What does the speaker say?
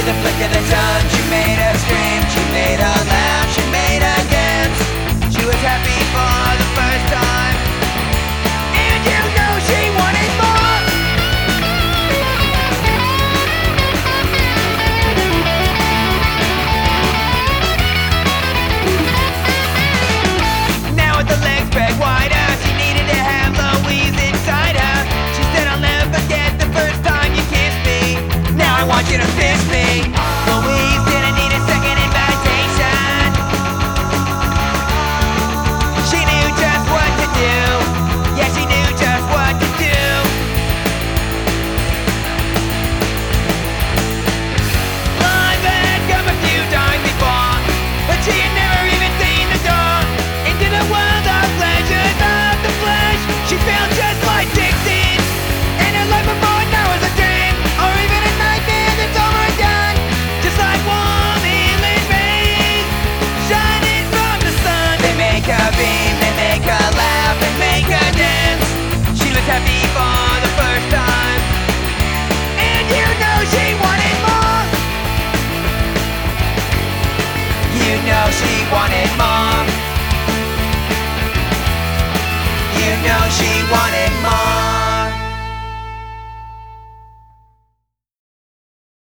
the flick of the tongue, she made her scream, she made her laugh, she made her dance. She was happy for the first time, and you know she wanted more. Now with the legs spread wider, she needed to have Louise inside her. She said, I'll never forget the first time you kissed me. Now I want you to fist me. Louise didn't need a second invitation. She knew just what to do. Yeah, she knew just what to do. Live had come a few times before, but she had never even seen the door into the world of pleasures of the flesh. She felt just like Dixie, and her life before now was a dream, or even a nightmare that's overdone. Just like warm inland rays shining from the sun. They make her beam, they make her laugh, and make her dance. She was happy for the first time, and you know she wanted more. You know she wanted more. You know she wanted more.